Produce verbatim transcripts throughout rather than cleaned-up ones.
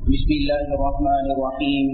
بسم الله الرحمن الرحيم.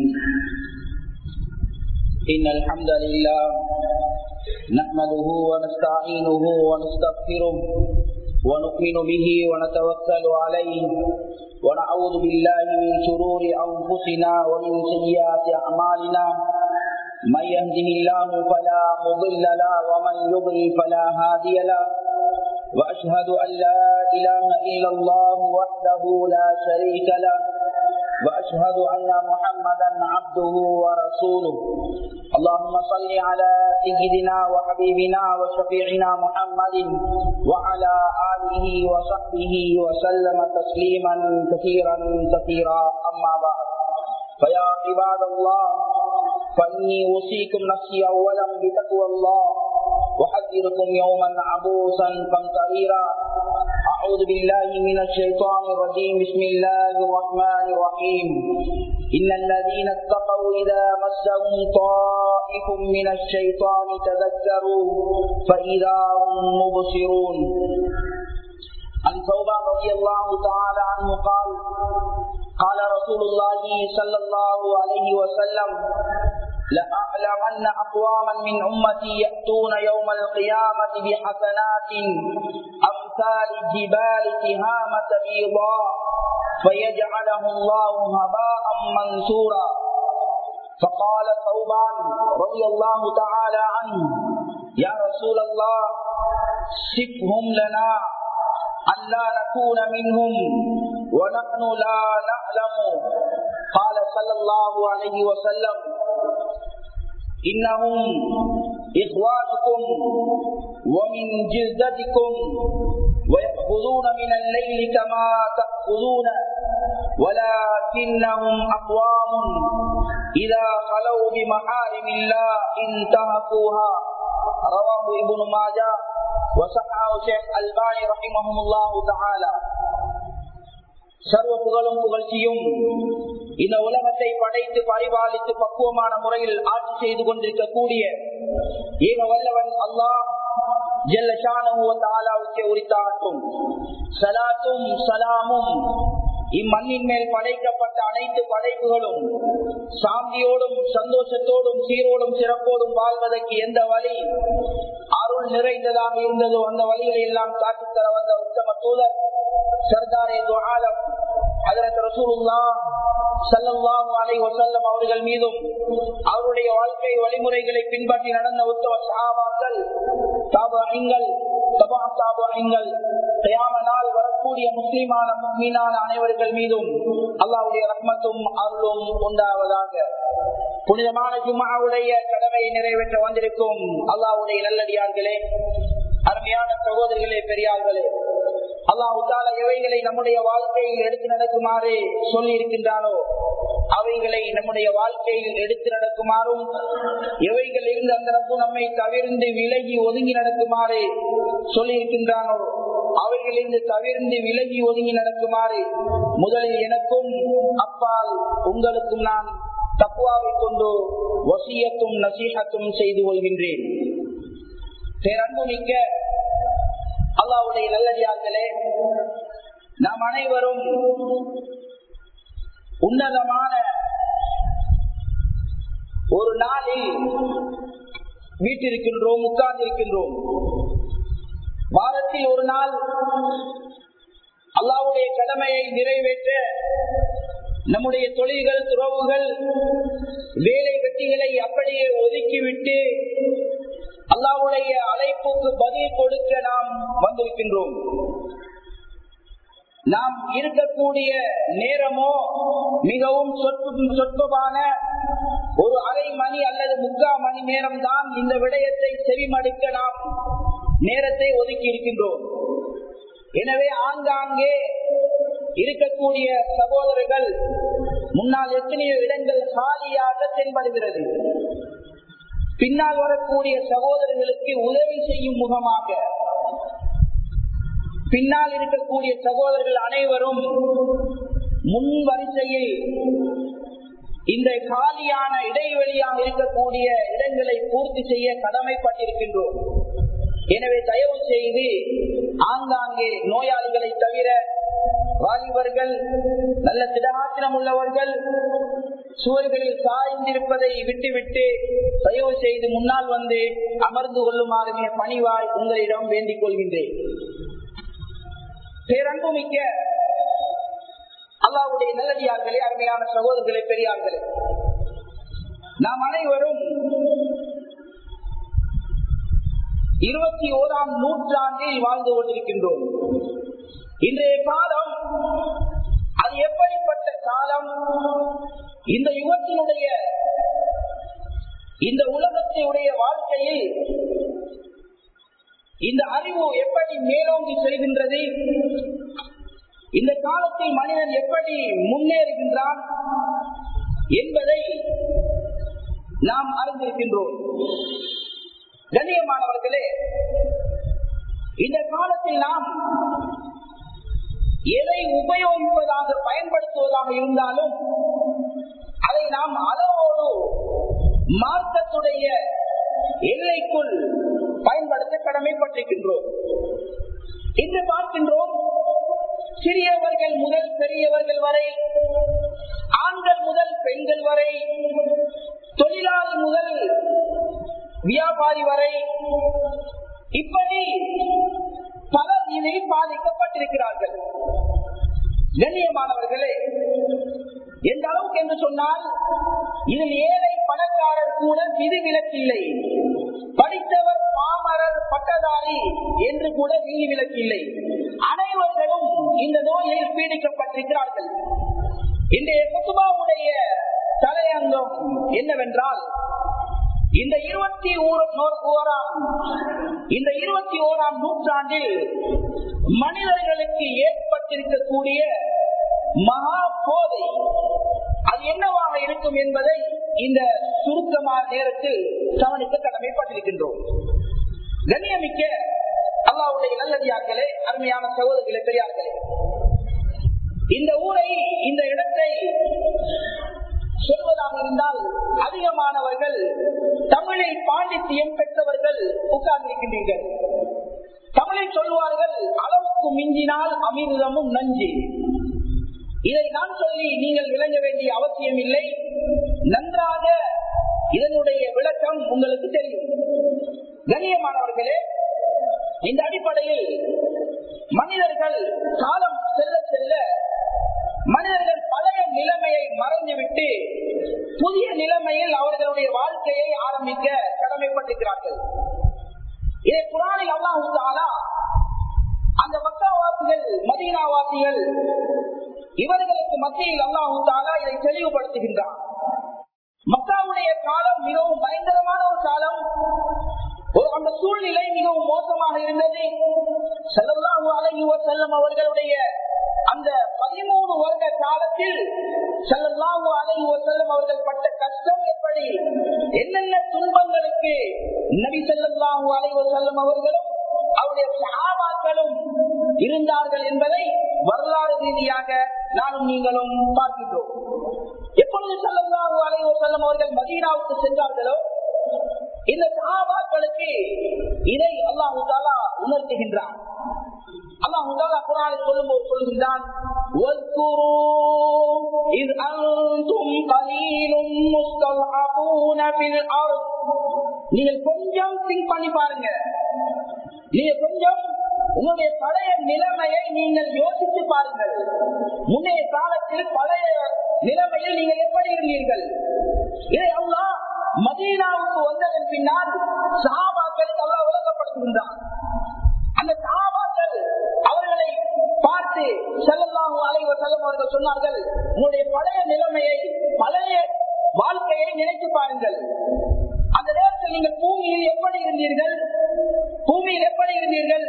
إن الحمد لله نحمده ونستعينه ونستغفره ونؤمن به ونتوكل عليه ونعوذ بالله من شرور أنفسنا ومن سيئات أعمالنا. من يهده الله فلا مضل له ومن يضلل فلا هادي له. وأشهد أن لا إله إلا الله وحده لا شريك له وأشهد أن محمدا عبده ورسوله. اللهم صل على سيدنا وحبيبنا وشفيعنا محمد وعلى آله وصحبه وسلم تسليما كثيرا كثيرا. أما بعد، فيا عباد الله، فإني أوصيكم نفسي أولا بتقوى الله وحذركم يوما عبوسا قمطريرا. أعوذ بالله من الشيطان الرجيم. بسم الله الرحمن الرحيم. إن الذين اتقوا إذا مسهم طائف من الشيطان تذكروا فإذا هم مبصرون. عن ثوبان رضي الله تعالى عنه قال: قال رسول الله صلى الله عليه وسلم: لأعلمن أقواما من أمتي يأتون يوم القيامة بحسنات أمثال جبال تهامة بيضاء فيجعله الله هباء منثورا. فقال ثوبان رضي الله تعالى عنه: يا رسول الله، صفهم لنا أن لا نكون منهم ونحن لا نعلم. قال صلى الله عليه وسلم: إنهم إخوانكم ومن جلدتكم ويأخذون من الليل كما تأخذون ولكنهم أقوام إذا خلوا بمحارم الله انتهكوها. رواه ابن ماجه وصححه شيخ الباني رحمه الله تعالى. சர்வ புகழும் புகழ்ச்சியும் இந்த உலகத்தை படைத்து பரிபாலித்து பக்குவமான முறையில் ஆட்சி செய்து கொண்டிருக்கக்கூடிய ஏக வல்லவன் அல்லாஹ் ஜல்ல ஷானஹு வ தஆலாவுக்கு உரித்தாகட்டும். ஸலாத்தும் ஸலாமும் இம்மண்ணின் மேல் படைக்கப்பட்ட அனைத்து படைப்புகளும் சாந்தியோடும் சந்தோஷத்தோடும் சீரோடும் சிறப்போடும் வாழ்வதற்கு எந்த வழி அருள் நிறைந்ததாக இருந்ததோ அந்த வழிகளை எல்லாம் காட்டித்தர வந்த உத்தம தூதர் சர்தாரே து ஆலம் ஹஜ்ரத் ரசூலுல்லாஹ் ஸல்லல்லாஹு அலைஹி வஸல்லம் அவர்கள் மீதும் அவருடைய வாழ்க்கை வழிமுறைகளை பின்பற்றி நடந்த உத்தம சஹாபாக்கள், தாபிஈன்கள், தபா தாபிஈன்கள், கியாம நாள் வரக்கூடிய முஸ்லிமான முஃமினான அனைவர்கள் மீதும் அல்லாஹ்வுடைய ரஹ்மத்தும் அருளும் உண்டாவதாக. புனிதமான ஜும்ஆவுடைய கடமையை நிறைவேற்ற வந்திருக்கும் அல்லாஹ்வுடைய நல்லடியார்களே, அருமையான சகோதரர்களே, பெரியார்களே, அல்லாஹ் தஆலா எவைகளை நம்முடைய வாழ்க்கையில் எடுத்து நடக்குமாறு சொல்லி இருக்கின்றானோ அவைகளை நம்முடைய வாழ்க்கையில் எடுத்து நடக்குமாறும், எவைகள் இருந்து அந்த ரப்பு நம்மை தவிர்ந்து விலகி ஒதுங்கி நடக்குமாறு சொல்லி இருக்கின்றானோ அவைகளிலிருந்து தவிர்ந்து விலகி ஒதுங்கி நடக்குமாறு முதலில் எனக்கும் அப்பால் உங்களுக்கும் நான் தக்வாவை கொண்டு வசியத்தும் நசீஹத்தும் செய்து கொள்கின்றேன். பேரன்புமிக்க அல்லாஹ்வுடைய நல்லடியார்களே, நாம் அனைவரும் உன்னதமான ஒரு நாளில் வீட்டிருக்கின்றோம், உட்கார்ந்திருக்கின்றோம். வாரத்தில் ஒரு நாள் அல்லாஹ்வுடைய கடமையை நிறைவேற்ற நம்முடைய தொழில்கள், துறவுகள், வேலை வெட்டிகளை அப்படியே ஒதுக்கிவிட்டு அல்லாஹ்வுடைய அழைப்புக்கு பதில் கொடுக்க நாம் வந்திருக்கின்றோம். நாம் இருக்கக்கூடிய நேரமோ மிகவும் சொற்பமான ஒரு அரை மணி அல்லது முக்கால் மணி நேரம் தான் இந்த விடயத்தை செவிமடுக்க நாம் நேரத்தை ஒதுக்கி இருக்கின்றோம். எனவே ஆங்காங்கே இருக்கக்கூடிய சகோதரர்கள் முன்னால் எத்தனையோ இடங்கள் காலியாக தென்படுகிறது. பின்னால் வரக்கூடிய சகோதரர்களுக்கு உதவி செய்யும் முகமாக பின்னால் இருக்கக்கூடிய சகோதரர்கள் அனைவரும் முன் வரிசையில் இந்த காலியான இடைவெளியாக இருக்கக்கூடிய இடங்களை பூர்த்தி செய்ய கடமைப்பட்டிருக்கின்றோம். எனவே தயவு செய்து ஆங்காங்கே நோயாளிகளை தவிர வாலிபர்கள் நல்ல திடகாத்திரம் உள்ளவர்கள் சுவர்களில் சாய்ந்திருப்பதை விட்டுவிட்டு தயவு செய்து முன்னால் வந்து அமர்ந்து கொள்ளுமாறு பணிவாய் உங்களிடம் வேண்டிக் கொள்கின்றேன். பேரன்புமிக்க அல்லாஹ்வுடைய நல்லடியார்களே, அருமையான சகோதரர்களே, பெரியார்களே, நாம் அனைவரும் இருபத்தி ஓராம் நூற்றாண்டில் வாழ்ந்து கொண்டிருக்கின்றோம். இன்றைய காலம் அது எப்படிப்பட்ட காலம்? இந்த யுகத்தினுடைய இந்த உலகத்தினுடைய வாழ்க்கையில் இந்த அறிவு எப்படி மேலோங்கி செல்கின்றது? இந்த காலத்தில் மனிதன் எப்படி முன்னேறுகின்றான் என்பதை நாம் அறிந்திருக்கின்றோம். கண்ணியமானவர்களே, இந்த காலத்தில் நாம் எதை உபயோகிப்பதாக பயன்படுத்துவதாக இருந்தாலும் அதை நாம் அளவோடு மார்க்கத்துடைய எல்லைக்குள் பயன்படுத்த கடமைப்பட்டிருக்கின்றோம். இன்று பார்க்கின்றோம், சிறியவர்கள் முதல் பெரியவர்கள் வரை, ஆண்கள் முதல் பெண்கள் வரை, தொழிலாளி முதல் வியாபாரி வரை, இப்படி பலர் இதில் பாதிக்கப்பட்டிருக்கிறார்கள். கண்ணியமானவர்களே, எந்த அளவுக்கு என்று சொன்னால் இதில் ஏழை பணக்காரர் கூட விதிவிலக்கில்லை, படித்தவர் பாமரர் பட்டதாரி என்று கூட விதிவிலக்கில்லை. அனைவர்களும் இந்த நோயில் பீடிக்கப்பட்டிருக்கிறார்கள். இன்றைய குத்துபாவுடைய தலையங்கம் என்னவென்றால், இந்த இருபத்தி ஓராம் இந்த இருபத்தி ஓராம் நூற்றாண்டில் மனிதர்களுக்கு ஏற்பட்டிருக்கக்கூடிய மகா போதை அது என்னவாக இருக்கும் என்பதை இந்த சுருக்கமான நேரத்தில் கவனிக்க கடமைப்பட்டிருக்கின்றோம். கண்ணியமிக்க அல்லாஹ்வுடைய நல்லடியார்களே, அருமையான சகோதரர்களே, பெரியார்களே, இந்த ஊரை இந்த இடத்தை சொல்வதாக இருந்தால் அதிகமானவர்கள் தமிழில் பாண்டித்தியம் பெற்றவர்கள் உட்கார்ந்திருக்கின்றீர்கள். தமிழில் சொல்வார்கள், அளவுக்கு மிஞ்சினால் அமிர்தமும் நஞ்சு. இதை நான் சொல்லி நீங்கள் விளங்க வேண்டிய அவசியம் இல்லை. நன்றாக இதனுடைய விளக்கம் உங்களுக்கு தெரியும். கண்ணியமானவர்களே, இந்த அடிப்படையில் மனிதர்கள் காலம் செல்ல செல்ல மனிதர்கள் பழைய நிலைமையை மறைந்துவிட்டு புதிய நிலைமையில் அவர்களுடைய வாழ்க்கையை ஆரம்பிக்க கடமைப்பட்டிருக்கிறார்கள். இதை குர்ஆனில் அல்லாஹ் தஆலா அந்த மக்காவாசிகள், மதீனாவாசிகள் இவர்களுக்கு மத்தியில் அல்லாஹ் தஆலா இதை தெளிவுபடுத்துகின்றார். மக்காவுடைய காலம் மிகவும் பயங்கரமான ஒரு காலம். அந்த சூழ்நிலை மிகவும் மோசமாக இருந்தது. ஸல்லல்லாஹு அலைஹி வஸல்லம் அவர்களுடைய அந்த பதிமூணு வருட காலத்தில் ஸல்லல்லாஹு அலைஹி வஸல்லம் அவர்கள் பட்ட கஷ்டம் எப்படி, என்னென்ன துன்பங்களுக்கு நபி ஸல்லல்லாஹு அலைஹி வஸல்லம் அவர்களும் அவருடைய சஹாபாக்களும் இருந்தார்கள் என்பதை வரலாறு ரீதியாக நானும் நீங்களும் பார்க்கின்றோம். எப்பொழுது ஸல்லல்லாஹு அலைஹி வஸல்லம் அவர்கள் மதீனாவுக்கு சென்றார்களோ இந்த சஹாபாக்களுக்கு இதை அல்லாஹ் தஆலா உணர்த்துகின்றான். அல்லாஹ் தஆலா குர்ஆனில் சொல்லும்போது சொல்கின்றான், வஸ்குரு இஸ் அன்தும் கலீலும் முஸ்தல்அபூன ஃபில் அர்த். நீங்கள் கொஞ்சம் திங்க் பண்ணி பாருங்க, நீங்க கொஞ்சம் உங்களுடைய பழைய நிலைமையை நீங்கள் யோசித்து பாருங்கள். முன்னைய காலத்தில் பழைய நிலைமையில் நீங்கள் எப்படி இருந்தீர்கள்? இதை அல்லாஹ் மதீனாவுக்கு வந்ததன் பின்னால் சஹாபாக்களுக்கு அல்லாஹ் விளங்கப்படுத்துகின்றான். அந்த சஹாபாக்கள் அவர்களை பார்த்து ஸல்லல்லாஹு அலைஹி வஸல்லம் அவர்கள் சொன்னார்கள், உங்களுடைய பழைய நிலைமையை, பழைய வாழ்க்கையை நினைத்து பாருங்கள். அந்த நேரத்தில் நீங்கள் பூமியில் எப்படி இருந்தீர்கள்? பூமியில் எப்படி இருந்தீர்கள்?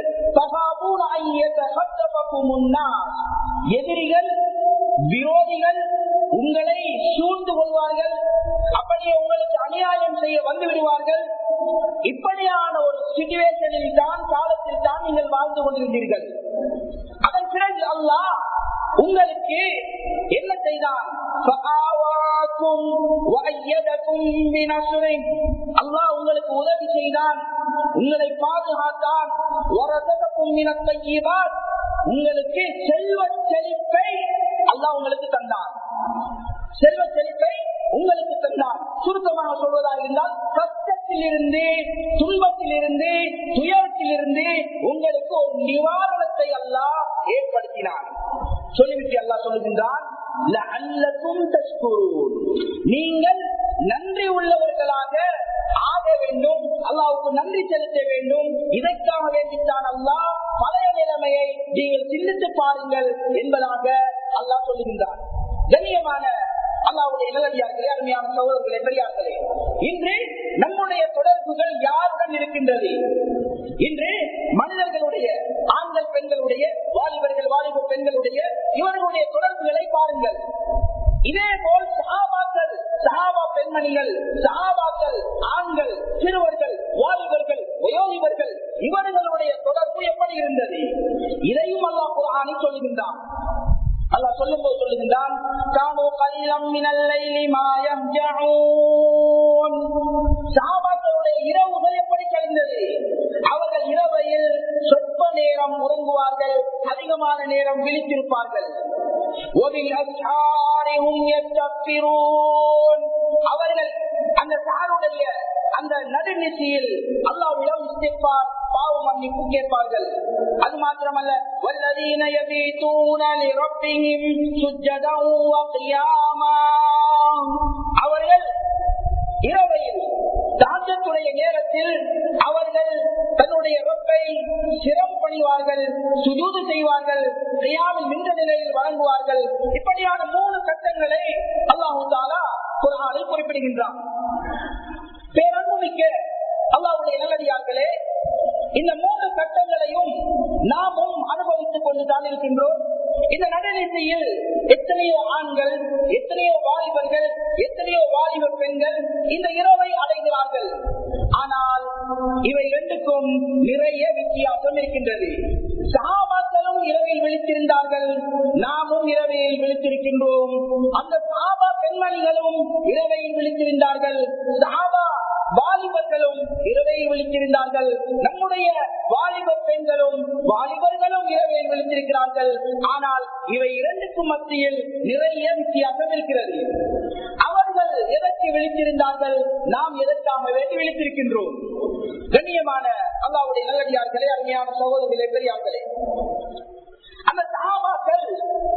எதிரிகள், விரோதிகள் உங்களை சூழ்ந்து கொள்வார்கள், அப்படியே உங்களுக்கு அநியாயம் செய்ய வந்து விடுவார்கள். இப்படியான ஒரு சிச்சுவேஷனில் தான், காலத்தில் தான் நீங்கள் வாழ்ந்து கொண்டிருந்தீர்கள். அதன் பிறகு அல்லாஹ் உங்களுக்கு என்ன செய்தான்? அல்லாஹ் உங்களுக்கு உதவி செய்தான், உங்களை பாதுகாத்தான். உங்களுக்கு செல்வ செழிப்பை அல்லாஹ் உங்களுக்கு தந்தான். செல்வ செழிப்பை உங்களுக்கு தந்தான். சுருக்கமாக சொல்வதாக இருந்தால், கஷ்டத்தில் இருந்து, துன்பத்தில் இருந்து, துயரத்தில் இருந்து உங்களுக்கு ஒரு நிவாரணத்தை அல்லாஹ் ஏற்படுத்தினான். சொல்லிவிட்டு அல்லாஹ் சொல்லுகின்றான், நீங்கள் நன்றி உள்ளவர்களாக ஆக வேண்டும், அல்லாஹ்வுக்கு நன்றி செலுத்த வேண்டும். இதற்காக வேண்டித்தான் அல்லாஹ் பழைய நிலைமையை நீங்கள் சிந்தித்து பாருங்கள் என்பதாக அல்லாஹ் சொல்லுகின்றான். கண்ணியமான அல்லாஹ்வுடைய நல்லடியார்களே, அருமையான சகோதரர்களே, பெரியார்களே, இன்று நம்முடைய தொடர்புகள் யாருடன் இருக்கின்றது? இன்று மனிதர்களுடைய, ஆண்கள் பெண்களுடைய, வாலிபர்கள் வாலிப பெண்களுடைய இவர்களுடைய தொடர்புகளை பாருங்கள். இதே போல் சஹாபாக்கள், சஹாபா பெண்மணிகள், சஹாபாக்கள் ஆண்கள், சிறுவர்கள், வாலிபர்கள், வயோதிபர்கள் இவர்களுடைய தொடர்பு எப்படி இருந்தது? இதையும் அல்லாஹ் குர்ஆனில் சொல்லுகின்றான். அல்லாஹ் சொல்லும்போது சொல்லுகின்றான், கானூ கலீலம் மினல் லைலி மா யஹ்ஜஊன். சஹாபாக்களுடைய இரவுகள் எப்படி கழிந்தது? அவர்கள் இரவையில் சொற்ப நேரம் உறங்குவார்கள், அதிகமான நேரம் விழித்திருப்பார்கள். அவர்கள் அந்த சாருடைய அந்த நடுநிசையில் அல்லாஹ்விடம் இஸ்திக்பார், பாவ மன்னிப்பு கேட்பார்கள். அது மாத்திரமல்ல, வல்லதீன யபீதூன லிரப்பிஹிம் சுஜ்ஜதன் வ கியாமா. அவர்கள் இரவையில் தாஜத்துடைய நேரத்தில் அவர்கள் தன்னுடைய ரப்பை சிரம் பணிவார்கள், சுஜூது செய்வார்கள், கியாமில் நின்ற நிலையில் வழங்குவார்கள். இப்படியான மூணு கட்டங்களை அல்லாஹ் தஆலா குர்ஆனில் குறிப்பிடுகின்றான். பேரன்புமிக்க அல்லாஹ்வுடைய நல்லடியார்களே, இந்த மூன்று கட்டங்களையும் நாமும் அனுபவித்துக் கொண்டுதான் இருக்கின்றோம். இந்த நடுநிசையில் எத்தனையோ ஆண்கள், எத்தனையோ வாலிபர்கள், எத்தனையோ வாலிப பெண்கள் இந்த இரவை அடைகிறார்கள். ஆனால் இவை இரண்டுக்கும் நிறைய வித்தியாசம் இருக்கின்றது. சஹாபாக்களும் இரவில் விழித்திருந்தார்கள், நாமும் இரவையில் விழித்திருக்கின்றோம். அந்த சஹாபா பெண்மணிகளும் இரவையில் விழித்திருந்தார்கள், சஹாபா வாலிபர்களும் இரவையில் விழித்திருந்தார்கள். நம்முடைய வாலிப பெண்களும் வாலிபர்களும் இரவையில் விழித்திருக்கிறார்கள். ஆனால் இவை இரண்டுக்கும் மத்தியில் நிறைய வித்தியாசம் இருக்கிறது. அவர்கள் எதற்கு விழித்திருந்தார்கள், நாம் எதற்காக வேண்டி விழித்திருக்கின்றோம்? கண்ணியமான அல்லாஹ்வுடைய நல்லடியார்களே, அருமையான சகோதரர்களே, பெரியார்களே, அந்த சஹாபாக்கள்,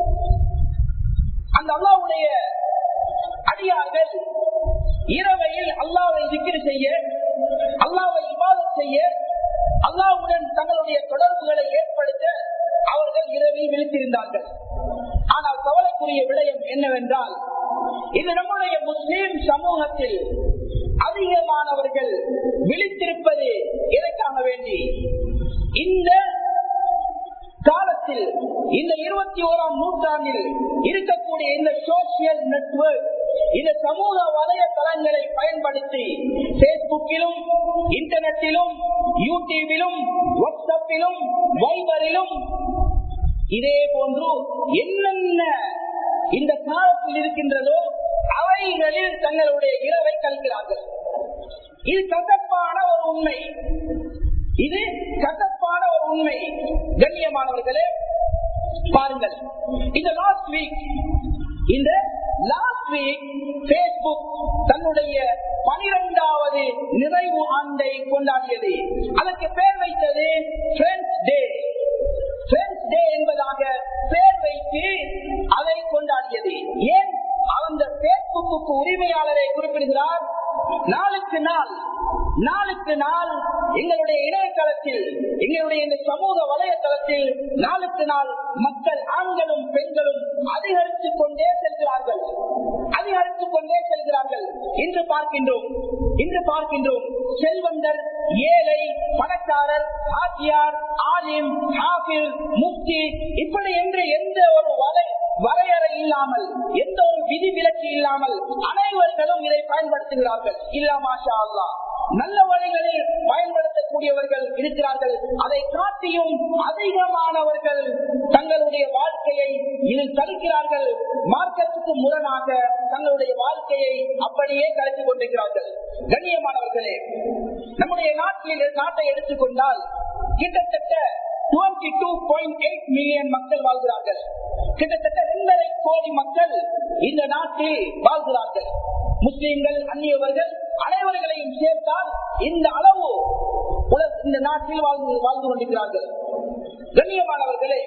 அந்த அல்லாஹ்வுடைய அடியார்கள் இரவையில் அல்லாஹ்வை திக்ர் செய்ய, அல்லாஹ்வை இபாதத் செய்ய, அல்லாஹ்வுடன் தங்களுடைய தொடர்புகளை ஏற்படுத்த அவர்கள் இரவில் விழித்திருந்தார்கள். ஆனால் கவலைக்குரிய விடயம் என்னவென்றால், இது நம்முடைய முஸ்லிம் சமூகத்தில் அதிகமானவர்கள் விழித்திருப்பது எதற்காக வேண்டி? இந்த காலத்தில், இந்த இருபத்தி ஓராம் நூற்றாண்டில் இருக்கக்கூடிய இந்த சோசியல் நெட்வொர்க், இந்த சமூக வலைதளங்களை பயன்படுத்தி பேஸ்புக்கிலும், இன்டர்நெட்டிலும், யூடியூபிலும், வாட்ஸ்அப்பிலும், வைபரிலும், இதே போன்று என்னென்ன இந்த காலத்தில் இருக்கின்றதோ அவைகளில் தங்களுடைய இரவை கழிக்கிறார்கள். இது கசப்பான ஒரு உண்மை. இது கசப்பான ஒரு உண்மை. கண்ணியமானவர்களே, பாருங்கள், இந்த லாஸ்ட் வீக் இந்த லாஸ்ட் வீக் பேஸ்புக் தன்னுடைய பனிரெண்டாவது நிறைவு ஆண்டை கொண்டாடியது. அதற்கு பெயர் வைத்தது ஃப்ரெண்ட்ஸ் டே. ஃப்ரெண்ட்ஸ் டே என்பதாக பெயர் வைத்து அதை கொண்டாடியது. ஏன்? அந்த பேஸ்புக்கு உரிமையாளரை குறிப்பிடுகிறார், நாளுக்கு நாள் நாளுக்கு நாள் எங்களுடைய இணையதளத்தில், எங்களுடைய இந்த சமூக வலைதளத்தில் நாளுக்கு நாள் மக்கள், ஆண்களும் பெண்களும் அதிகரித்துக் கொண்டே செல்கிறார்கள் அதிகரித்துக் கொண்டே செல்கிறார்கள் இன்று பார்க்கின்றோம் இன்று பார்க்கின்றோம் செல்வந்தர், ஏழை, பணக்காரர், ஆசியார், ஆலிம், ஹாஃபில், முஃப்தி, இப்படி என்று எந்த ஒரு வலை வரையறை இல்லாமல், எந்த ஒரு விதி விலக்கு இல்லாமல் அனைவர்களும் இதை பயன்படுத்துகிறார்கள். இல்லா மாஷா அல்லாஹ், நல்ல வழிகளில் பயன்படுத்தக்கூடியவர்கள் இருக்கிறார்கள். அதை காட்டியும் அதிகமானவர்கள் தங்களுடைய வாழ்க்கையை இதில் கழிக்கிறார்கள். மார்க்கத்துக்கு முரணாக தங்களுடைய வாழ்க்கையை அப்படியே கழித்துக் கொண்டிருக்கிறார்கள். கண்ணியமானவர்களே, நம்முடைய நாட்டில் நாட்டை எடுத்துக்கொண்டால் கிட்டத்தட்ட இருபத்தி இரண்டு புள்ளி எட்டு மில்லியன் மக்கள் வாழ்கிறார்கள். கிட்டத்தட்ட இரண்டரை கோடி மக்கள் இந்த நாட்டில் வாழ்கிறார்கள். முஸ்லிம்கள், அந்நியவர்கள் அனைவர்களையும் சேர்த்தால் இந்த அளவு இந்த நாட்டில் வாழ்ந்து வாழ்ந்து கொண்டிருக்கிறார்கள். கண்ணியமானவர்களே,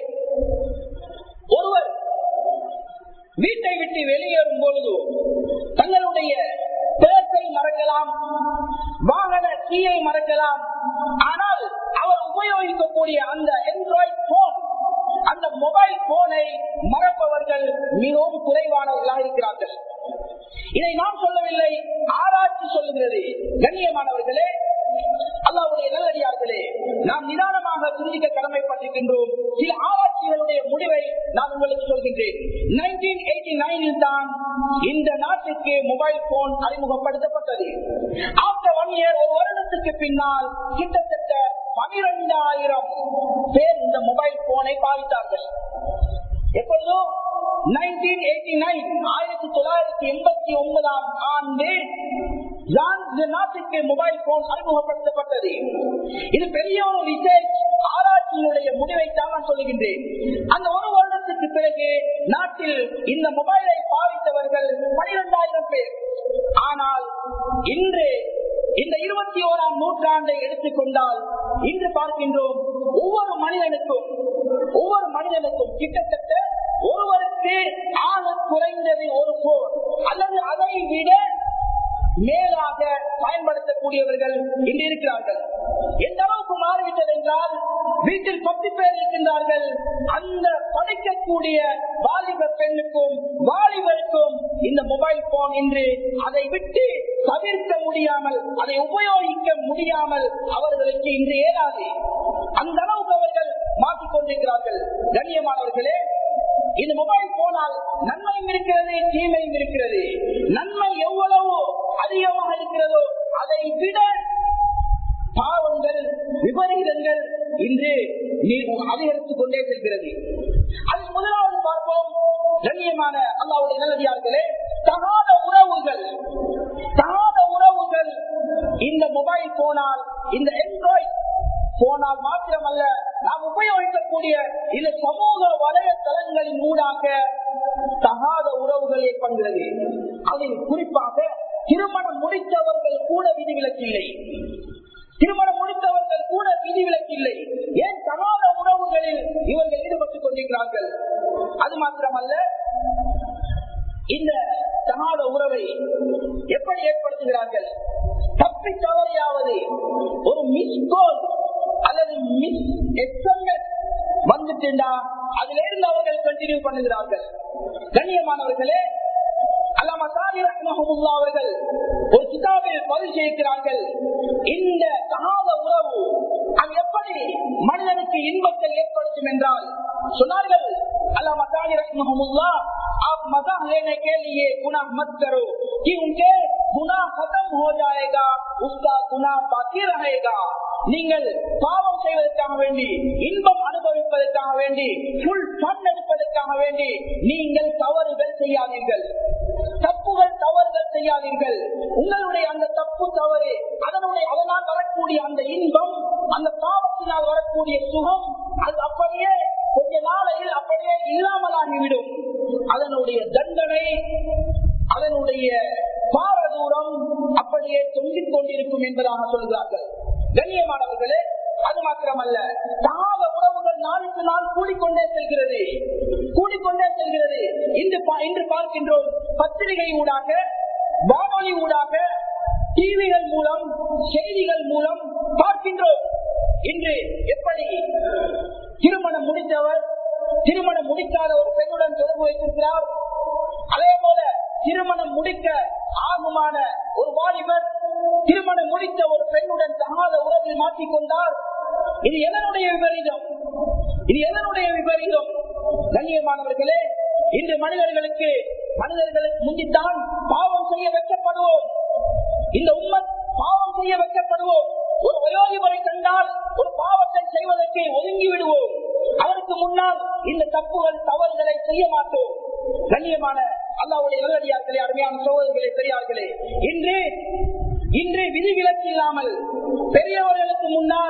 ஒருவர் வீட்டை விட்டு வெளியேறும் பொழுது தங்களுடைய பேசை மறக்கலாம், வாகன கீயை மறக்கலாம். ஆனால் அவர் உபயோகிக்கக்கூடிய அந்த ஆண்ட்ராய்டு போன், அந்த மொபைல் போனை மறப்பவர்கள் மிகவும் குறைவானவர்களாக இருக்கிறார்கள். இதை நாம் சொல்லவில்லை, ஆராய்ச்சி சொல்லுகிறது. கண்ணியமானவர்களே, அல்லாஹ்வுடைய நல்லடியார்களே, நாம் நிதானமாக சிந்திக்க கடமைப்பட்டிருக்கின்றோம். சில ஆராய்ச்சிகளுடைய முடிவை நான் உங்களுக்கு சொல்கின்றேன். நைன்டீன் எயிட்டி நைனில் தான் இந்த நாட்டுக்கு மொபைல் போன் அறிமுகப்படுத்தப்பட்டது. ஆஃப்டர் ஒன் இயர், ஒரு வருடத்துக்கு பின்னால் கிட்டத்தட்ட பனிரெண்டாயிரம் பேர் இந்த மொபைல் போனை பாவித்தார்கள். எப்பொழுதும் ஆயிரத்தி தொள்ளாயிரத்தி எண்பத்தி ஒன்பதாம் ஆண்டு நாட்டுக்கு மொபைல் போன் அறிமுகப்படுத்தப்பட்டது. இது பெரிய ஒரு ரிசர்ச் ஆராய்ச்சியினுடைய முடிவை தான் நான் சொல்லுகின்றேன். அந்த ஒரு வருடத்துக்கு பிறகு நாட்டில் இந்த மொபைலை பாவித்தவர்கள் பனிரெண்டாயிரம் பேர். ஆனால் இன்று இந்த இருபத்தி ஓராம் நூற்றாண்டை எடுத்துக்கொண்டால் இன்று பார்க்கின்றோம், ஒவ்வொரு மனிதனுக்கும் ஒவ்வொரு மனிதனுக்கும் கிட்டத்தட்ட ஒருவருக்கு ஆக குறைந்தது ஒரு போன் அல்லது அதை விட மேலாக பயன்படுத்தக்கூடியவர்கள் இன்று இருக்கிறார்கள். எந்த அளவுக்கு மாறிவிட்டது என்றால், வீட்டில் பத்து பேர் இருக்கின்றார்கள். அந்த படிக்கக்கூடிய வாலிப பெண்ணுக்கும் வாலிபருக்கும் இந்த மொபைல் போன் இன்று அதை விட்டு தவிர்க்க முடியாமல், அதை உபயோகிக்க முடியாமல் அவர்களுக்கு இன்று ஏறாது. அந்த அளவுக்கு அவர்கள் மாற்றிக்கொண்டிருக்கிறார்கள். கண்ணியமானவர்களே, இந்த மொபைல் போனால் நன்மையும் இருக்கிறது, தீமையும் இருக்கிறது. நன்மை எவ்வளவோ அதிகமாக இருக்கிறதோ அதை விட பாவங்கள், விபரீதங்கள் இன்று அதிகரித்துக் கொண்டே செல்கிறது. அது முதலாவது பார்ப்போம். கண்ணியமான அல்லாஹ்வுடைய நல்லடியார்களே, தகாத உறவுகள் தகாத உறவுகள் இந்த மொபைல் போனால், இந்த ஆண்ட்ராய்டு போனால் மாத்திரமல்ல, நாம் உபயோகிக்கக்கூடிய இந்த சமூக வலைத்தளங்களின் ஊடாக தகாத உறவுகள் ஏற்படுகிறது. அதில் குறிப்பாக திருமணம் முடித்தவர்கள் கூட விதிவிலக்கில்லை. திருமணம் முடித்தவர்கள் கூட விதிவிலக்கில்லை. ஏன் தகாத உறவுகளில் இவர்கள் ஈடுபட்டுக் கொண்டிருக்கிறார்கள்? அது மாத்திரமல்ல, இந்த தகாத உறவை எப்படி ஏற்படுத்துகிறார்கள்? தப்பி தவறியாவது ஒரு மிஸ் கால் அல்லது மிஸ் எஸ்எம்எஸ் வந்துட்டா அதில் இருந்து அவர்கள் கண்டினியூ பண்ணுகிறார்கள். கண்ணியமானவர்களே, அல்லாமா சாதி ரஹ்மஹுல்லாஹ் அவர்கள் ஒரு கிதாபில் பதிவு செய்கிறார்கள். இந்த தகாத உறவு அது எப்படி மனிதனுக்கு இன்பத்தை ஏற்படுத்தும் என்றால் சொன்னார்கள். अल्लामा सादी रहमहुल्लाह, आप मज़ा लेने के लिए गुनाह मत करो कि उनके गुनाह खत्म हो जाएगा, उसका गुनाह बाकी रहेगा. நீங்கள் பாவம் செய்வதற்காக வேண்டி, இன்பம் அனுபவிப்பதற்காக வேண்டி, ஃபுல் ஃபன் எடுப்பதற்காக வேண்டி நீங்கள் தவறுகள் செய்யாதீர்கள், தப்புகள் தவறுகள் செய்யாதீர்கள். உங்களுடைய அந்த தப்பு தவறு, அதனுடைய அதனால் வரக்கூடிய அந்த இன்பம், அந்த பாவத்தினால் வரக்கூடிய சுகம், அது அப்படியே கொஞ்ச நாளையில் அப்படியே இல்லாமலாகிவிடும். அதனுடைய தண்டனை, அதனுடைய பாரதூரம் அப்படியே தொங்கிக் கொண்டிருக்கும் என்பதாக சொல்கிறார்கள். கண்ணியமானவர்களே, அது மாத்திரமல்ல, தகாத உறவுகள் நாளுக்கு நாள் கூடிக்கொண்டே செல்கிறது கூடிக்கொண்டே செல்கிறது இன்று இன்று பார்க்கின்றோம். பத்திரிகை ஊடாக, வானொலி ஊடாக, டிவிகள் மூலம், செய்திகள் மூலம் பார்க்கின்றோம். இன்று எப்படி திருமணம் முடித்தவர் திருமணம் முடிக்காத ஒரு பெண்ணுடன் தொடர்பு வைத்திருக்கிறார். அதே போல திருமணம் முடிக்க ஆகுமான ஒரு வாலிபர் திருமணம் முடித்த ஒரு பெண்ணுடன் தகாத உறவில் மாற்றிக்கொண்டார். இது எதனுடைய விபரீதம்? இது எதனுடைய விபரீதம்? கண்ணியமானவர்களே, இன்று மனிதர்களுக்கு மனிதர்களுக்கு முந்தித்தான் பாவம் செய்ய வைக்கப்படுவோம். இந்த உம்மத் பாவம் செய்ய வைக்கப்படுவோம். ஒரு வயோதிபரை கண்டால் ஒரு பாவத்தை செய்வதற்கு ஒதுங்கி விடுவோம். அவருக்கு முன்னால் இந்த தப்புகள் தவறுகளை செய்ய மாட்டோம். கண்ணியமான அல்லாஹ்வுடைய நல்லடியார்களே, அருமையான சகோதரர்களே, பெரியார்களே, இன்று இன்று விதிவிலக்கு இல்லாமல் பெரியவர்களுக்கு முன்னால்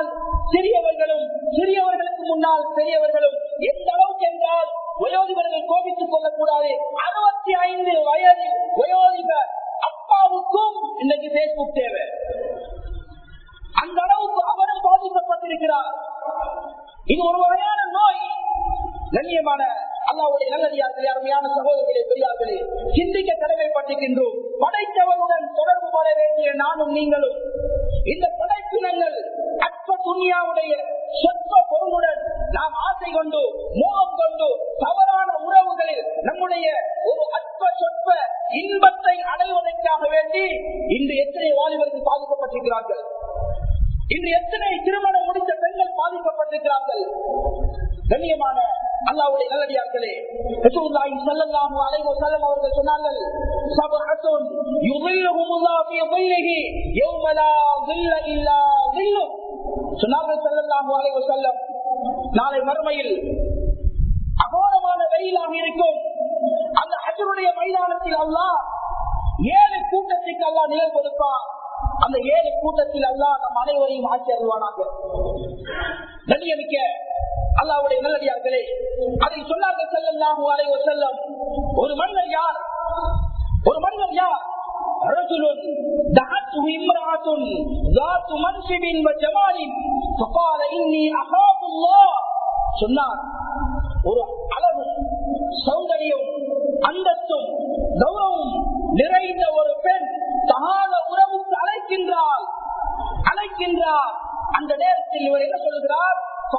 சிறியவர்களும் சிறியவர்களுக்கு முன்னால் பெரியவர்களும் எந்த அளவுக்கு என்றால் வயோதிபர்கள் கோபித்துக் கொள்ளக்கூடாது. அறுபத்தி ஐந்து வயது வயோதிப அப்பாவுக்கும் இன்னைக்கு பேஸ்புக் தேவை. அந்த அளவுக்கு அவரும் பாதிக்கப்பட்டிருக்கிறார். இது ஒரு வகையான நோய். கண்ணியமான அல்லாஹ்வுடைய நல்லடியார்களே, அருமையான சகோதரர்களே, பெரியார்களே, சிந்திக்க கடமைப்பட்டிருக்கின்றோம். படைத்தவனுடன் தொடர்பு கொள்ள வேண்டிய நானும் நீங்களும் இந்த படைப்பினங்கள் அற்ப துன்யாவுடைய சொற்ப பொருளுடன் நாம் ஆசை கொண்டு மோகம் கொண்டு தவறான உறவுகளில் நம்முடைய ஒரு அற்ப சொற்ப இன்பத்தை அடைவதற்காக வேண்டி இன்று எத்தனை வாலிபர்கள் பாதிக்கப்பட்டிருக்கிறார்கள். இன்று எத்தனை திருமணம் முடித்த பெண்கள் பாதிக்கப்பட்டிருக்கிறார்கள். கண்ணியமான அல்லாஹ்வுடைய நல்லடியார்களே, ரசூலுல்லாஹி ஸல்லல்லாஹு அலைஹி வஸல்லம் அவர்கள் சொன்னார்கள், சபஅத்துன் யுதில்லுஹுமுல்லாஹு ஃபீ ظில்லிஹி யௌம லா ظில்ல இல்லா ظில்லு. சொன்னார்கள் ஸல்லல்லாஹு அலைஹி வஸல்லம், நாளை மறுமையில் அகோரமான வெயிலாக இருக்கும் அந்த ஹஜ்ருடைய மைதானத்தில் அல்லாஹ் ஏழு கூட்டத்திற்கு அல்லாஹ் நிழல் கொடுப்பார். அந்த ஏழு கூட்டத்தில் அல்லாஹ் நம் அனைவரையும் ஆட்சி அருள்வானாக. கண்ணியமிக்க அல்லாஹ்வுடைய நல்லடியார்களே, அதை சொன்னார்கள் ஸல்லல்லாஹு அலைஹி வஸல்லம், ஒரு மனிதர் யார்? ஒரு மனிதர் யார்? ரஜுலுன் தஅத்துஹு இம்ராஅத்துன் ذات منصب وجمال فقال اني اخاف الله. சொன்னார், ஒரு அழகும் சௌந்தரியம் அந்தஸ்தும் கௌரவம் நிறைந்த ஒரு பெண் தகாத உறவுக்கு அழைக்கின்றார் அழைக்கின்றார் அந்த நேரத்தில் இவர் என்ன சொல்கிறார்?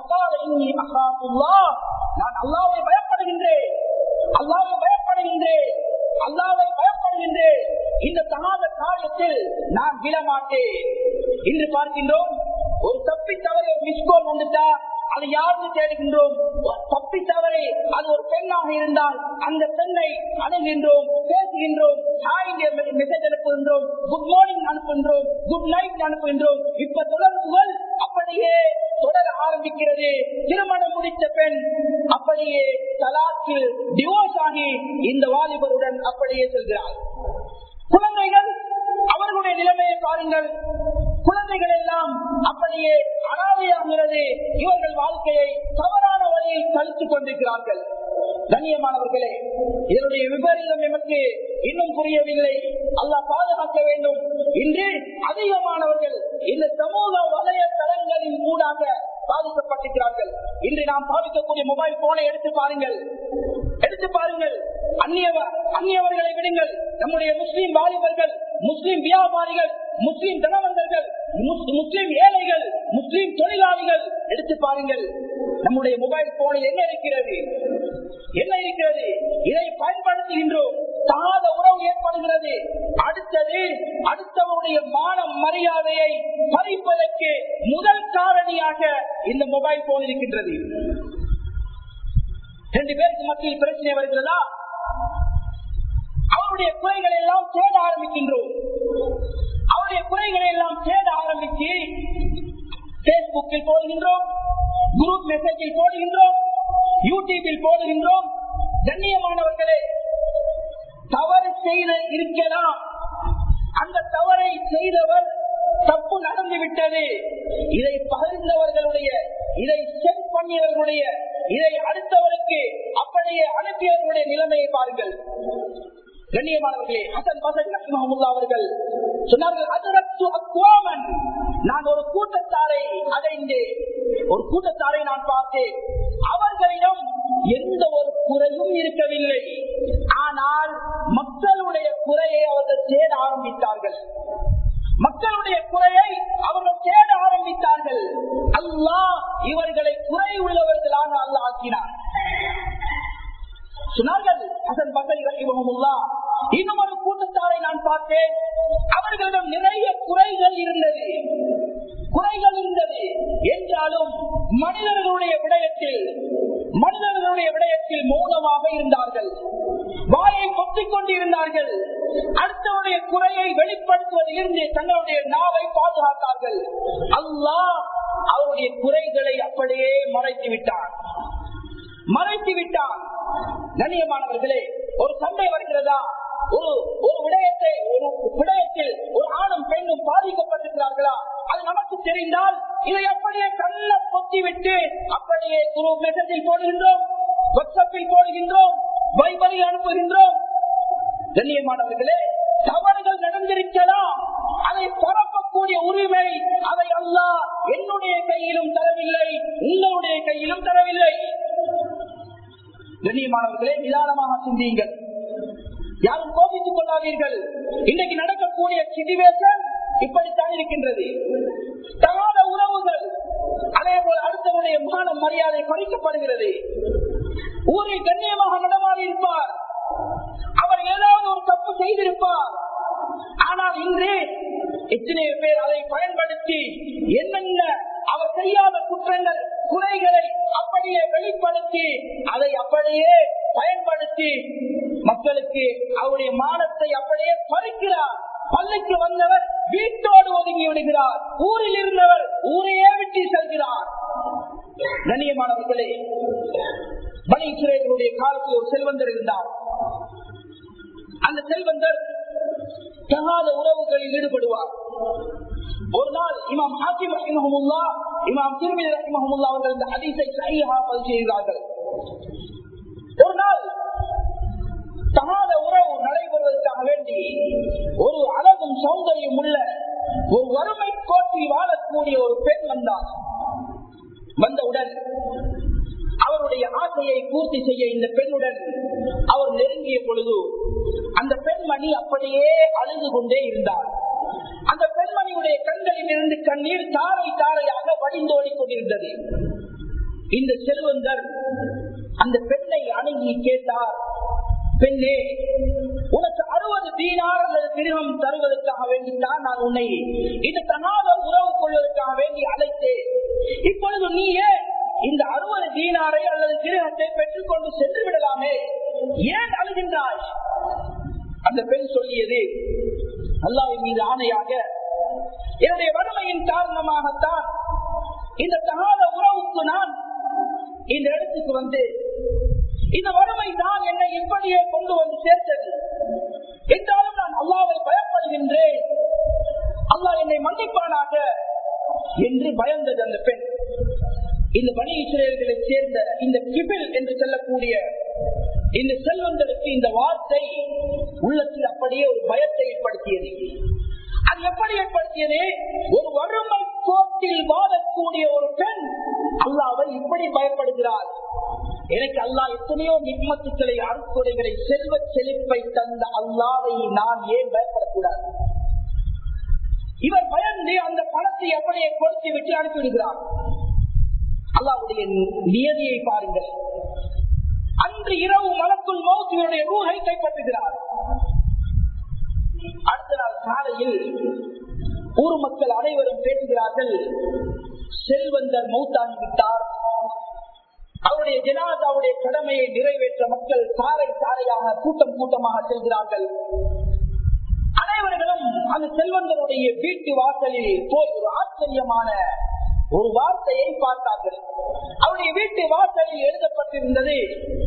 நான் அல்லாஹ்வை பயப்படுகின்றேன் அல்லாஹ்வை பயப்படுகின்றேன் அல்லாஹ்வை பயப்படுகின்றேன் இந்த தகாத காரியத்தில் நான் விழமாட்டேன். இன்று பார்க்கின்றோம், ஒரு தப்பி தவறு மிஸ்கோல் வந்துட்டா அது யாருக்கு தேடுகின்றோம்? தப்பி தவறு அது ஒரு பெண்ணாக இருந்தால் அந்த பெண்ணை அணுகின்றோம், பேசுகின்றோம், மெசேஜ் அனுப்புகின்றோம், குட் மார்னிங் அனுப்புகின்றோம், குட் நைட் அனுப்புகின்றோம். இப்ப தொடர்புகள் அப்படியே தொடர ஆரம்பிக்கிறது. திருமணம் முடித்த பெண் அப்படியே தலாக்கில் டிவோர்ஸ் ஆகி இந்த வாலிபருடன் அப்படியே செல்கிறார். குழந்தைகள் அவர்களுடைய நிலைமையை பாருங்கள். குழந்தைகள் எல்லாம் அப்படியே அனாதையாகிறது. இவர்கள் வாழ்க்கையை தவறான வழியில் கழித்துக் கொண்டிருக்கிறார்கள். கண்ணியமானவர்களே, இதனுடைய விபரீதம் எமக்கு இன்னும் புரியவில்லை. அல்லாஹ் பாதுகாக்க வேண்டும். இன்று அதிகமானவர்கள் இந்த சமூக வலைத்தளங்களின் ஊடாக பாதிக்கப்பட்டிருக்கிறார்கள். இன்று நாம் பாதிக்கக்கூடிய மொபைல் போனை எடுத்து பாருங்கள் எடுத்து பாருங்கள் அந்நியவர்களை விடுங்கள். நம்முடைய முஸ்லீம் வாலிபர்கள், முஸ்லீம் வியாபாரிகள், முஸ்லீம் தனவந்தர்கள், முஸ்லீம் ஏழைகள், முஸ்லீம் தொழிலாளிகள் எடுத்து பாருங்கள். நம்முடைய மொபைல் போனில் என்ன இருக்கிறது என்ன இருக்கிறது இதை பயன்படுத்துகின்றோம். தாத உறவு ஏற்படுகிறது. அடுத்தது அடுத்தவருடைய மான மரியாதையை பறிப்பதற்கு முதல் காரணியாக இந்த மொபைல் போன் இருக்கின்றது. ரெண்டு பேருக்கு மத்தியில் பிரச்சனை வருகிறதா, அவருடைய குறைகளை எல்லாம் தேட ஆரம்பிக்கின்றோம். அவருடைய குறைகளை எல்லாம் தேட ஆரம்பித்து பேஸ்புக்கில் போடுகின்றோம், குரூப் மெசேஜில் போடுகின்றோம், யூடியூபில் போடுகின்றோம். கண்ணியமானவர்களே, தவறு செய்த இருக்கலாம். அந்த தவறை செய்தவர் தப்பு நடந்து விட்டது. இதை பகிர்ந்தவர்களுடைய, இதை சென்ட் பண்ணியவர்களுடைய, இதை அடுத்தவருக்கு அப்படியே அனுப்பியவர்களுடைய நிலைமையை பாருங்கள். கண்ணியமானவர்களே, ஹசன் பசன் ரஹ்மத்துல்லாஹி அவர்கள் சொன்னார்கள், அதரத்து அக்வாமன், நான் ஒரு கூட்டத்தாரை அடைந்தேன், ஒரு கூட்டத்தாரை நான் பார்த்தேன். அவர்களிடம் எந்த ஒரு குறையும் இருக்கவில்லை. ஆனால் மக்களுடைய குறையை அவர்கள் தேட ஆரம்பித்தார்கள். மக்களுடைய குறையை அவர்கள் தேட ஆரம்பித்தார்கள். அல்லாஹ் இவர்களை குறை உள்ளவர்களாக அல்லாஹ் ஆக்கினார். சொன்னார்கள் ஹசன் பஸரி ரஹிமஹுல்லாஹ், இன்னும் ஒரு கூட்டத்தாரை நான் பார்த்தேன். அவர்களிடம் நிறைய குறைகள் இருந்தது குறைகள் இருந்தது என்றாலும் மனிதர்களுடைய விடயத்தில் மனிதர்களுடைய விடயத்தில் மௌனமாக இருந்தார்கள். வாயை பொத்திக் கொண்டிருந்தார்கள். அடுத்தவருடைய குறையை வெளிப்படுத்துவதில் இருந்து தங்களுடைய நாவை பாதுகாத்தார்கள். அல்லாஹ் அவருடைய குறைகளை அப்படியே மறைத்து விட்டார் மறைத்து விட்டார் கண்ணியமானவர்களே, ஒரு சண்டை வருகிறதா, ஒரு ஒரு விடயத்தை ஒரு விடயத்தில் ஒரு ஆணும் பெண்ணும் பாதிக்கப்பட்டிருக்கிறார்களா அது நமக்கு தெரிந்தால் இதை அப்படியே கண்ண பொத்தி விட்டு அப்படியே குரூப் மெசேஜில் போடுகின்றோம், வாட்ஸ்அப்பில் போடுகின்றோம், வைபரில் அனுப்புகின்றோம். கண்ணியமானவர்களே, தவறுகள் நடந்திருக்கலாம், அதை பரப்பக்கூடிய உரிமை அதை அல்லாஹ் என்னுடைய கையிலும் தரவில்லை, உங்களுடைய கையிலும் தரவில்லை. கண்ணியமானவர்களே, நிதானமாக சிந்தியுங்கள், யாரும் கோபித்துக் கொள்ளாதீர்கள். இன்றைக்கு நடக்கக்கூடிய சிச்சுவேஷன் இப்படித்தான் இருக்கின்றது. தகாத உறவுகள், அதே போல அடுத்தவருடைய மான மரியாதை பறிக்கப்படுகிறது. ஊரில் கண்ணியமாக நடமாறி இருப்பார், அவர் ஏதாவது ஒரு தப்பு செய்திருப்பார். ஆனால் இன்று எத்தனை பேர் அதை பயன்படுத்தி என்னென்ன அவர் செய்யாத குற்றங்கள் குறைகளை அப்படியே வெளிப்படுத்தி அதை அப்படியே பயன்படுத்தி மக்களுக்கு அவருடைய மானத்தை அப்படியே பறிக்கிறார். பள்ளிக்கு வந்தவர் வீட்டோடு ஒதுங்கி விடுகிறார், ஊரில் இருந்தவர் ஊரையே விட்டு செல்கிறார். கண்ணியமானவர்களே, பனி இஸ்ரவேலுடைய காலத்தில் ஒரு செல்வந்தர் இருந்தார். அந்த செல்வந்தர் தகாத உறவுகளில் ஈடுபடுவார். ஒரு நாள் இமாம் ஹாக்கிம் ரஹிமஹுல்லாஹ், இமாம் திர்மிதி ரஹிமஹுல்லாஹ் அவர்கள் இந்த ஹதீஸை சஹீஹா பதிவு செய்கிறார்கள். ஒரு நாள் தகாத உறவு நடைபெறுவதற்காக வேண்டி ஒரு அழகும் சௌந்தரியம் உள்ள ஒரு வறுமை கோட்டில் வாழக்கூடிய ஒரு பெண் வந்தார். வந்தவுடன் அவருடைய ஆசையை பூர்த்தி செய்ய இந்த பெண்ணுடன் அவர் நெருங்கிய பொழுது அந்த பெண்மணி அப்படியே அழுது கொண்டே இருந்தார். அந்த பெண்மணியுடைய கண்களில் இருந்து கண்ணீர் தாரை தாரையாக வடிந்தோடி கொண்டிருந்தது. இந்த செல்வந்தர் அந்த பெண்ணை அணுகி கேட்டார், பெண்ணே, உனக்கு அறுபது தீனார் அல்லது திருகம் தருவதற்காக வேண்டித்தான் நான் உன்னை இந்த தகாத உறவு கொள்வதற்காக வேண்டி அழைத்தேன். இப்பொழுது நீயே இந்த அறுபது தீனாரை அல்லது திருகத்தை பெற்றுக் கொண்டு சென்று விடலாமே, ஏன் அழுகின்றாய்? அந்த பெண் சொல்லியது, அல்லாஹ்வின் மீது ஆணையாக என்னுடைய வறுமையின் காரணமாகத்தான் இந்த தகாத உறவுக்கு நான் இந்த இடத்துக்கு வந்து இந்த வறுமை தான் என்னை இப்படியே கொண்டு வந்து சேர்த்தது. என்றாலும் நான் அல்லாஹ்வை பயப்படுகின்றேன், அல்லாஹ் என்னை மன்னிப்பானாக என்று பயந்தது அந்த பெண். இந்த பனி இஸ்ரவேல்களை சேர்ந்த இந்த கிபில் என்று சொல்லக்கூடிய இந்த செல்வந்தருக்கு இந்த வார்த்தை உள்ளத்தில் அப்படியே ஒரு பயத்தை ஏற்படுத்தியது. அது எப்படி ஏற்படுத்தியது? ஒரு வறுமை கோட்டில் வாழக்கூடிய ஒரு பெண் அல்லாஹ்வை இப்படி பயப்படுகிறார். எனக்கு அல்லாஹ் எத்தனையோ நிம்மத்துக்களை அருக்குறைகளை செல்வ செழிப்பை தந்த அல்லாஹ்வை நான் ஏன் பயப்படக்கூடாது? இவர் பயந்து அந்த பணத்தை அப்படியே கொடுத்து விட்டு அனுப்பிவிடுகிறார். அல்லாஹ்வுடைய நியதியை பாருங்கள். அன்று இரவு மலக்குள் மௌத்தினுடைய ரூஹை கைப்பற்றுகிறார். அடுத்த நாள் காலையில் ஊர் மக்கள் அனைவரும் பேசுகிறார்கள், செல்வந்தர் மௌத்தாகிவிட்டார். அவருடைய ஜனாதாவுடைய கடமையை நிறைவேற்ற மக்கள் சாலை சாலையாக கூட்டம் கூட்டமாக செல்கிறார்கள். அனைவர்களும் அந்த செல்வந்தருடைய வீட்டு வாசலில் போய் ஒரு ஆச்சரியமான ஒரு வார்த்தையை பார்த்தார்கள். அவருடைய வீட்டு வாசலில் எழுதப்பட்டிருந்தது,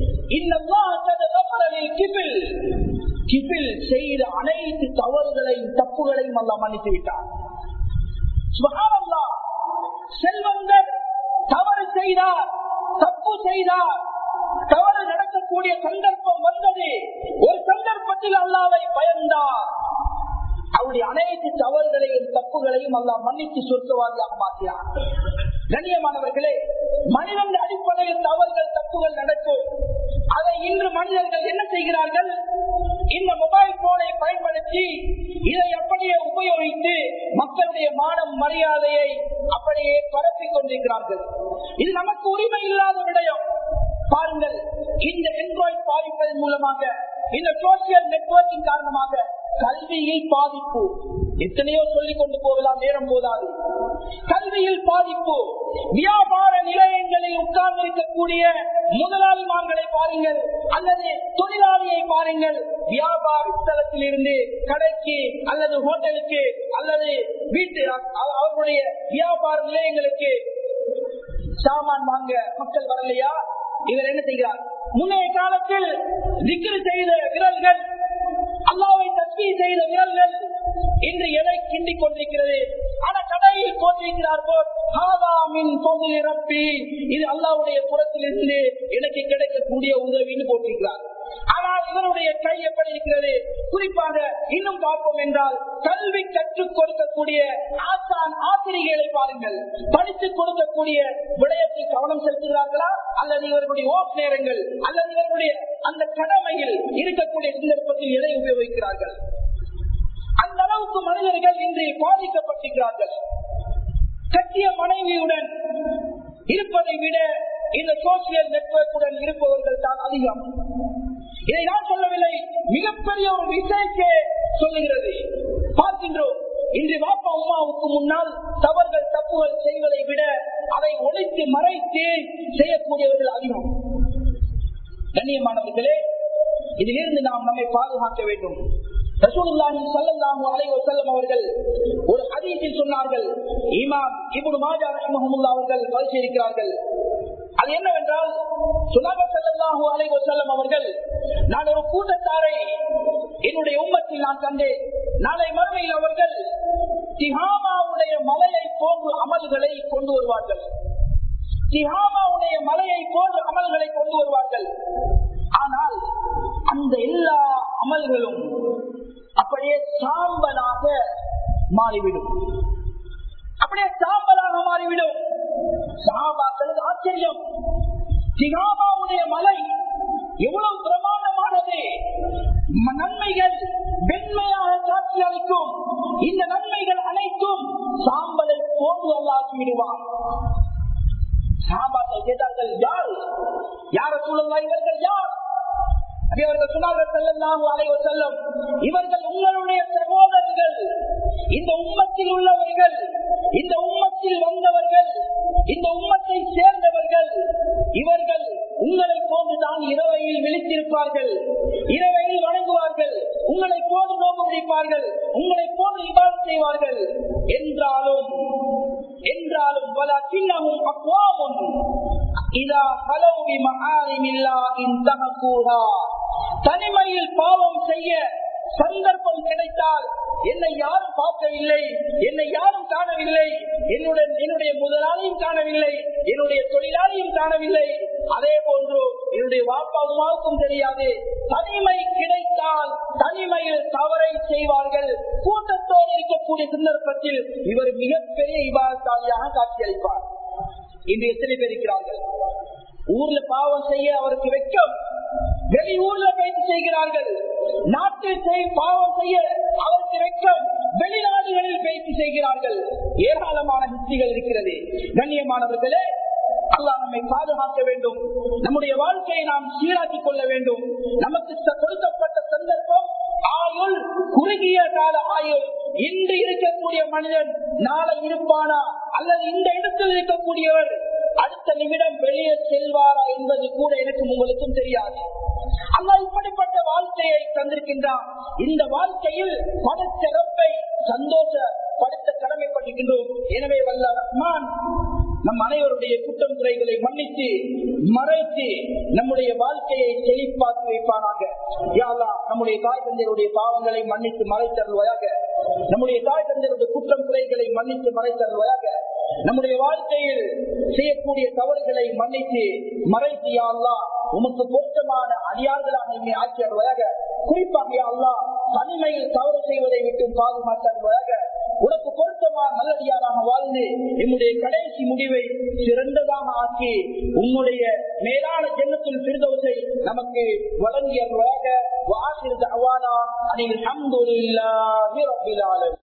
கிபில் செய்த அனைத்து தவறுகளையும் தப்புகளையும் அல்லாஹ் மன்னித்து விட்டார். சுப்ஹானல்லாஹ், செல்வந்தர் தவறு செய்தார், தப்பு செய்தார், தவறு நடக்கக்கூடிய சந்தர்ப்பம் வந்தது. ஒரு சந்தர்ப்பத்தில் அல்லாஹ்வை பயந்தார். அவருடைய அனைத்து தவறுகளையும் தப்புகளையும் அல்லாஹ் மன்னித்து சொர்க்கவாதியாக மாற்றினார். கண்ணியமானவர்களே, மனிதன் அடிப்படையில் தவறுகள் தப்புகள் நடக்கும். அதை இன்று மனிதர்கள் என்ன செய்கிறார்கள்? இந்த மொபைல் போனை பயன்படுத்தி இதை அப்படியே உபயோகித்து மக்களுடைய மானம் மரியாதையை அப்படியே பரப்பிக் கொண்டிருக்கிறார்கள். இது நமக்கு உரிமை இல்லாத விடயம். பாருங்கள், இந்த ஆண்ட்ராய்டு பாதிப்பதன் மூலமாக, இந்த சோசியல் நெட்வொர்க்கின் காரணமாக கல்வியில் பாதிப்பு. எத்தனையோ சொல்லிக் கொண்டு போகலாம், நேரம் போதாது. கல்வியில் பாதிப்பு. வியாபார நிலையங்களில் உட்கார்ந்து இருக்கக்கூடிய முதலாளிமார்களை பாருங்கள், அல்லது தொழிலாளியை பாருங்கள். வியாபார ஸ்தலத்தில் இருந்து கடைக்கு அல்லது ஹோட்டலுக்கு அல்லது வீட்டு அவர்களுடைய வியாபார நிலையங்களுக்கு சாமான் வாங்க மக்கள் வரலையா? இவர் என்ன செய்கிறார்? முன்னைய காலத்தில் திக்ர் செய்த விரல்கள் அல்லாஹ்வை தஸ்பீஹ் செய்த விரல்கள் இன்று எதை கிண்டிக் கொண்டிருக்கிறது? ஆனா கடையில் போட்டிருக்கிறார் போல் இது அல்லாஹ்வுடைய புறத்திலிருந்து எனக்கு கிடைக்கக்கூடிய உதவின்னு போட்டிருக்கிறார். ஆனால் இவருடைய கை எப்படி இருக்கிறது? குறிப்பாக இன்னும் பார்ப்போம் என்றால் கல்வி கற்றுக் கொடுக்கக்கூடிய ஆசான் ஆசிரியர்களை பாருங்கள். படித்துக் கொடுக்கக்கூடிய விடயத்தில் கவனம் செலுத்துகிறார்களா அல்லது இவர்களுடைய ஓப் நேரங்கள் அல்லது இவர்களுடைய அந்த கடமையில் இருக்கக்கூடிய சந்தர்ப்பத்தில் எதை உபயோகிக்கிறார்கள்? அந்த அளவுக்கு மனிதர்கள் இன்று பாதிக்கப்பட்டிருக்கிறார்கள். கட்டிய மனைவியுடன் இருப்பதை விட இந்த சோசியல் நெட்வொர்க்குடன் இருப்பவர்கள் தான் அதிகம். இதை நான் சொல்லவில்லை, மிகப்பெரிய ஒரு விஷயத்தை சொல்லுகிறது. பார்க்கின்றோம், இன்று பாப்பா அம்மாவுக்கு முன்னால் தவறுகள் தப்புகள் செய்வதை விட அதை ஒழித்து மறைத்து செய்யக்கூடியவர்கள் அதிகம். கண்ணியமானவர்களே, இதிலிருந்து நாம் நம்மை பாதுகாக்க வேண்டும். ரசூலுல்லாஹி ஸல்லல்லாஹு அலைஹி வஸல்லம் அவர்கள் ஒரு ஹதீஸில் சொன்னார்கள், இமாம் இப்னு மாஜா ரஹ்மஹுல்லாஹ் அவர்கள் பரிசீலிக்கிறார்கள். அது என்னவென்றால், சுனபி ஸல்லல்லாஹு அலைஹி வஸல்லம் அவர்கள், நான் ஒரு கூட்டத்தாரை என்னுடைய உம்மத்தில் நான் கண்டேன். நாளை மறுமையில் அவர்கள் திஹாமாவுடைய மலையை போன்று அமல்களை கொண்டு வருவார்கள். திஹாமாவுடைய மலையை போன்று அமல்களை கொண்டு வருவார்கள். ஆனால் அந்த எல்லா அமல்களும் அப்படியே சாம்பலாக மாறிவிடும். அப்படியே சாம்பலாக மாறிவிடும். சஹாபாக்களுக்கு ஆச்சரியம். திஹாமாவுடைய மலை எவ்வளவு பிரமாண்டமானது, நன்மைகள் வெண்மையாக காட்சி அளிக்கும். இந்த நன்மைகள் அனைத்தும் சாம்பலை போன்று அல்லாஹ் விடுவான். சஹாபாக்கள் கேட்டார்கள், யார் யார் ரசூலுல்லாஹ், இவர்கள் யார்? அவர்கள் சொன்னார்கள், ஸல்லல்லாஹு அலைஹி வஸல்லம், இவர்கள் உங்களுடைய சகோதரர்கள், இந்த உம்மத்தில் உள்ளவர்கள், இந்த உம்மத்தில் வந்தவர்கள், இந்த உம்மத்தை சேர்ந்தவர்கள். இவர்கள் உங்களை போன்றுதான் இரவையில் விழித்திருப்பார்கள், இரவையில் வணங்குவார்கள், உங்களை போன்று நோக்கு பிடிப்பார்கள், உங்களை போன்று இபாதத் செய்வார்கள். என்றாலும் என்றாலும் வலக்கின்னஹும் அக்வாமுன் இதா ஃபலவு பிமஆரிமில்லாஹி இன்தஹகூஹா. தனிமையில் பாவம் செய்ய சந்தர்ப்பம் கிடைத்தால் என்னை யாரும் பார்க்கவில்லை, என்னை யாரும் காணவில்லை, என்னுடன் என்னுடைய முதலாளியும் காணவில்லை, என்னுடைய தொழிலாளியும் காணவில்லை, அதே போன்று என்னுடைய வாப்பாவுக்கும் தெரியாது. தனிமை கிடைத்தால் தனிமையில் தவறை செய்வார்கள். கூட்டத்தோடு இருக்கக்கூடிய சந்தர்ப்பத்தில் இவர் மிகப்பெரிய இபாதத்தாளியாக காட்சியளிப்பார். இன்று எத்தனை பேர் இருக்கிறார்கள்? ஊர்ல பாவம் செய்ய அவருக்கு வெட்கம், வெளி ஊர்ல பயிற்சி செய்கிறார்கள். நாட்டில் பாவம் செய்ய அவருக்கு வெட்கம், வெளிநாடுகளில் பயிற்சி செய்கிறார்கள். ஏராளமான ஹிஸ்டிகள் இருக்கிறது. கண்ணியமானவர்களே, அல்லாஹ் நம்மை பாதுகாக்க வேண்டும். நம்முடைய வாழ்க்கையை நாம் சீராக்கிக் கொள்ள வேண்டும். நமக்கு கொடுக்கப்பட்ட சந்தர்ப்பம் ஆயுள், குறுகிய கால ஆயுள். இன்று இருக்கக்கூடிய மனிதன் நாளை இருப்பானா அல்லது இந்த இடத்தில் இருக்கக்கூடியவர் அடுத்த நிமிடம் வெளியே செல்வாரா என்பது கூட எனக்கும் உங்களுக்கும் தெரியாது. அல்லாஹ் இப்படிப்பட்ட வாழ்க்கையை தந்திருக்கின்றான். இந்த வாழ்க்கையில் படச்சிறப்பை சந்தோஷப்படுத்த கடமைப்பட்டிருக்கின்றோம். எனவே வல்ல ரஹ்மான் நம் அனைவருடைய குற்றம் குறைகளை மன்னித்து மறைத்து நம்முடைய வாழ்க்கையை செழிப்பாக்கி வைப்பானாக. யா அல்லாஹ், நம்முடைய தாய் தந்தையருடைய பாவங்களை மன்னித்து மறைத்தருள்வாயாக. நம்முடைய தாய் தந்தையருடைய குற்றம் குறைகளை மன்னித்து மறைத்தருள்வாயாக. நம்முடைய வாழ்க்கையில் செய்யக்கூடிய தவறுகளை மன்னித்து மறைத்து யா அல்லாஹ் உமக்கு பொருத்தமான அடியார்களாக என்னை ஆக்கி அருள்வாயாக. குறிப்பாக யா அல்லாஹ் தனிமையில் தவறு செய்வதை விட்டு பாதுகாத்தருள்வாயாக. உனக்கு பொருத்தமான நல்லடியாராக வாழ்ந்து என்னுடைய கடைசி முடிவை சிறந்ததாக ஆக்கி உன்னுடைய மேலான ஜன்னத்துல் ஃபிர்தௌஸை நமக்கு வழங்கி அருள்வாயாக. வஆகிரு தஅவானா அனில் ஹம்துலில்லாஹி ரப்பில் ஆலமீன்.